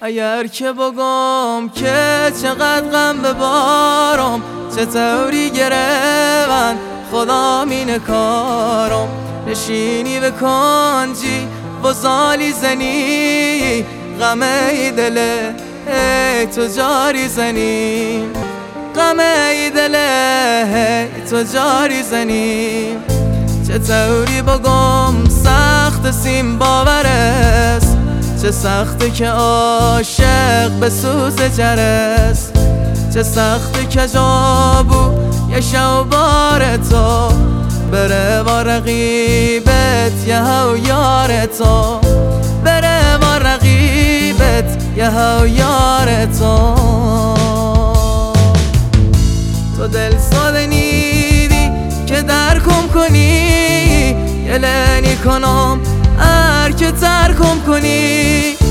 اگر که بگم که چقدر غم ببارم، چطوری گرفت خدا مینه کارم. نشینی به کنجی و زالی زنی، غمه دله ای تو جاری زنی، غمه دله ای تو جاری زنی. چطوری بگم سخت سیم باورست، چه سخته که عاشق به سوز جرس، چه سخته که جابو یه شوبار تو بره و رقیبت یه هو یار تو، بره و رقیبت یه هو یار تو. تو دل ساده نیدی که درکم کنی، یه لعنی کنم هر که ترکم کنی.